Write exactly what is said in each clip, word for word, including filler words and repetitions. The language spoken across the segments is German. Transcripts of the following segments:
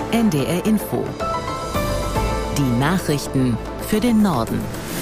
N D R Info. Die Nachrichten für den Norden.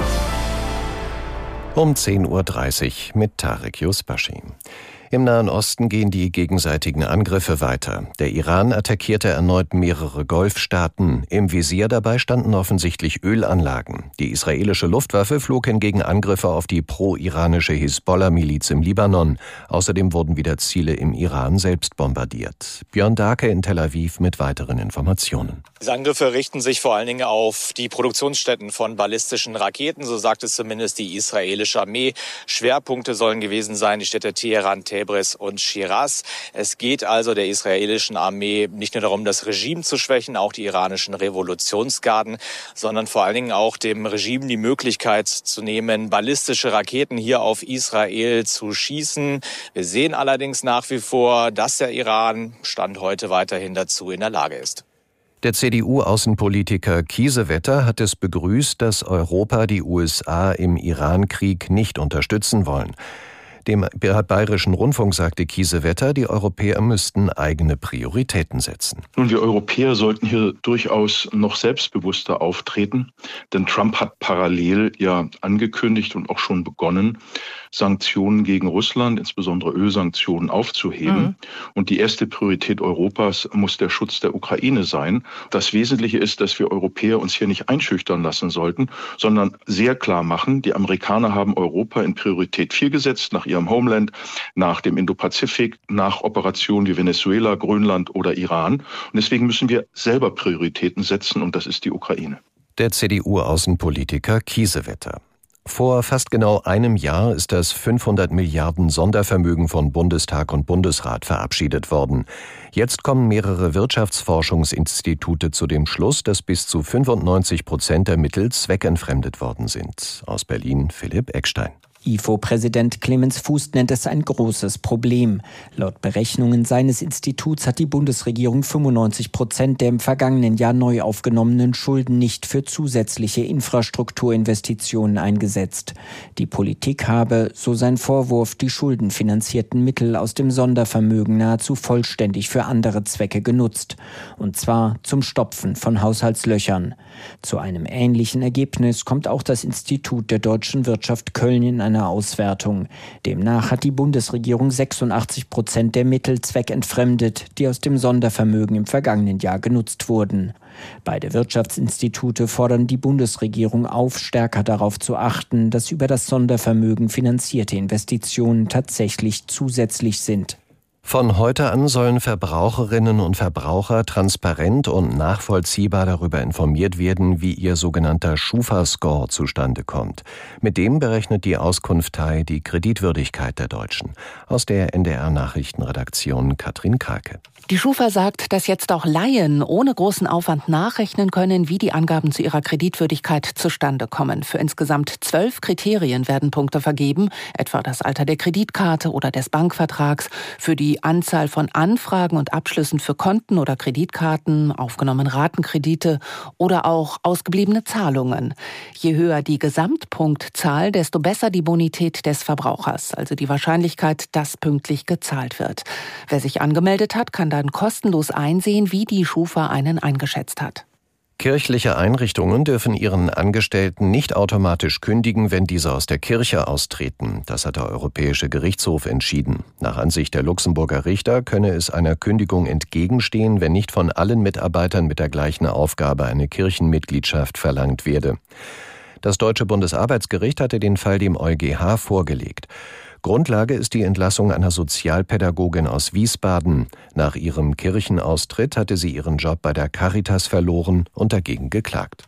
Um zehn Uhr dreißig mit Tarek Yusbashi. Im Nahen Osten gehen die gegenseitigen Angriffe weiter. Der Iran attackierte erneut mehrere Golfstaaten. Im Visier dabei standen offensichtlich Ölanlagen. Die israelische Luftwaffe flog hingegen Angriffe auf die pro-iranische Hisbollah-Miliz im Libanon. Außerdem wurden wieder Ziele im Iran selbst bombardiert. Björn Dahlke in Tel Aviv mit weiteren Informationen. Diese Angriffe richten sich vor allen Dingen auf die Produktionsstätten von ballistischen Raketen, so sagt es zumindest die israelische Armee. Schwerpunkte sollen gewesen sein die Städte Teheran, Tebris und Schiraz. Es geht also der israelischen Armee nicht nur darum, das Regime zu schwächen, auch die iranischen Revolutionsgarden, sondern vor allen Dingen auch dem Regime die Möglichkeit zu nehmen, ballistische Raketen hier auf Israel zu schießen. Wir sehen allerdings nach wie vor, dass der Iran Stand heute weiterhin dazu in der Lage ist. Der C D U-Außenpolitiker Kiesewetter hat es begrüßt, dass Europa die U S A im Iran-Krieg nicht unterstützen wollen. Dem Bayerischen Rundfunk sagte Kiesewetter, die Europäer müssten eigene Prioritäten setzen. Nun, wir Europäer sollten hier durchaus noch selbstbewusster auftreten, denn Trump hat parallel ja angekündigt und auch schon begonnen, Sanktionen gegen Russland, insbesondere Ölsanktionen, aufzuheben. Mhm. Und die erste Priorität Europas muss der Schutz der Ukraine sein. Das Wesentliche ist, dass wir Europäer uns hier nicht einschüchtern lassen sollten, sondern sehr klar machen, die Amerikaner haben Europa in Priorität vier gesetzt, nach ihrem Homeland, nach dem Indopazifik, nach Operationen wie Venezuela, Grönland oder Iran. Und deswegen müssen wir selber Prioritäten setzen, und das ist die Ukraine. Der C D U-Außenpolitiker Kiesewetter. Vor fast genau einem Jahr ist das fünfhundert Milliarden Sondervermögen von Bundestag und Bundesrat verabschiedet worden. Jetzt kommen mehrere Wirtschaftsforschungsinstitute zu dem Schluss, dass bis zu fünfundneunzig Prozent der Mittel zweckentfremdet worden sind. Aus Berlin Philipp Eckstein. I F O-Präsident Clemens Fuß nennt es ein großes Problem. Laut Berechnungen seines Instituts hat die Bundesregierung fünfundneunzig Prozent der im vergangenen Jahr neu aufgenommenen Schulden nicht für zusätzliche Infrastrukturinvestitionen eingesetzt. Die Politik habe, so sein Vorwurf, die schuldenfinanzierten Mittel aus dem Sondervermögen nahezu vollständig für andere Zwecke genutzt. Und zwar zum Stopfen von Haushaltslöchern. Zu einem ähnlichen Ergebnis kommt auch das Institut der deutschen Wirtschaft Köln in einer Auswertung. Demnach hat die Bundesregierung sechsundachtzig Prozent der Mittel zweckentfremdet, die aus dem Sondervermögen im vergangenen Jahr genutzt wurden. Beide Wirtschaftsinstitute fordern die Bundesregierung auf, stärker darauf zu achten, dass über das Sondervermögen finanzierte Investitionen tatsächlich zusätzlich sind. Von heute an sollen Verbraucherinnen und Verbraucher transparent und nachvollziehbar darüber informiert werden, wie ihr sogenannter Schufa-Score zustande kommt. Mit dem berechnet die Auskunftei die Kreditwürdigkeit der Deutschen. Aus der N D R-Nachrichtenredaktion Katrin Krake. Die Schufa sagt, dass jetzt auch Laien ohne großen Aufwand nachrechnen können, wie die Angaben zu ihrer Kreditwürdigkeit zustande kommen. Für insgesamt zwölf Kriterien werden Punkte vergeben, etwa das Alter der Kreditkarte oder des Bankvertrags, für die Anzahl von Anfragen und Abschlüssen für Konten oder Kreditkarten, aufgenommene Ratenkredite oder auch ausgebliebene Zahlungen. Je höher die Gesamtpunktzahl, desto besser die Bonität des Verbrauchers, also die Wahrscheinlichkeit, dass pünktlich gezahlt wird. Wer sich angemeldet hat, kann dann kostenlos einsehen, wie die Schufa einen eingeschätzt hat. Kirchliche Einrichtungen dürfen ihren Angestellten nicht automatisch kündigen, wenn diese aus der Kirche austreten. Das hat der Europäische Gerichtshof entschieden. Nach Ansicht der Luxemburger Richter könne es einer Kündigung entgegenstehen, wenn nicht von allen Mitarbeitern mit der gleichen Aufgabe eine Kirchenmitgliedschaft verlangt werde. Das Deutsche Bundesarbeitsgericht hatte den Fall dem EuGH vorgelegt. Grundlage ist die Entlassung einer Sozialpädagogin aus Wiesbaden. Nach ihrem Kirchenaustritt hatte sie ihren Job bei der Caritas verloren und dagegen geklagt.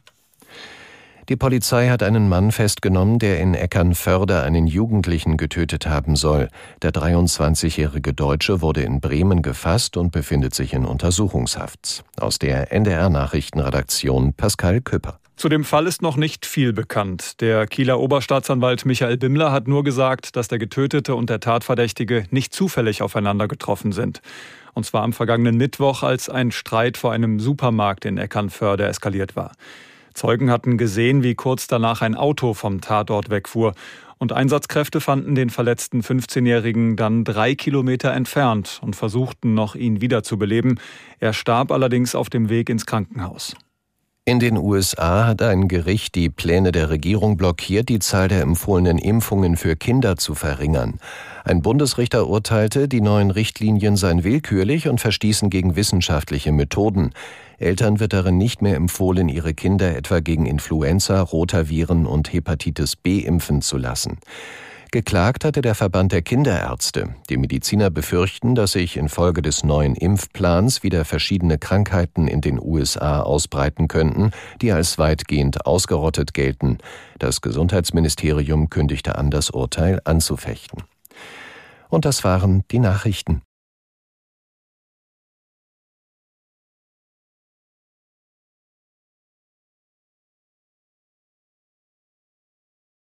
Die Polizei hat einen Mann festgenommen, der in Eckernförde einen Jugendlichen getötet haben soll. Der dreiundzwanzigjährige Deutsche wurde in Bremen gefasst und befindet sich in Untersuchungshaft. Aus der N D R-Nachrichtenredaktion Pascal Küpper. Zu dem Fall ist noch nicht viel bekannt. Der Kieler Oberstaatsanwalt Michael Bimmler hat nur gesagt, dass der Getötete und der Tatverdächtige nicht zufällig aufeinander getroffen sind. Und zwar am vergangenen Mittwoch, als ein Streit vor einem Supermarkt in Eckernförde eskaliert war. Zeugen hatten gesehen, wie kurz danach ein Auto vom Tatort wegfuhr. Und Einsatzkräfte fanden den verletzten fünfzehnjährigen dann drei Kilometer entfernt und versuchten noch, ihn wiederzubeleben. Er starb allerdings auf dem Weg ins Krankenhaus. In den U S A hat ein Gericht die Pläne der Regierung blockiert, die Zahl der empfohlenen Impfungen für Kinder zu verringern. Ein Bundesrichter urteilte, die neuen Richtlinien seien willkürlich und verstießen gegen wissenschaftliche Methoden. Eltern wird darin nicht mehr empfohlen, ihre Kinder etwa gegen Influenza, Rotaviren und Hepatitis B impfen zu lassen. Geklagt hatte der Verband der Kinderärzte. Die Mediziner befürchten, dass sich infolge des neuen Impfplans wieder verschiedene Krankheiten in den U S A ausbreiten könnten, die als weitgehend ausgerottet gelten. Das Gesundheitsministerium kündigte an, das Urteil anzufechten. Und das waren die Nachrichten.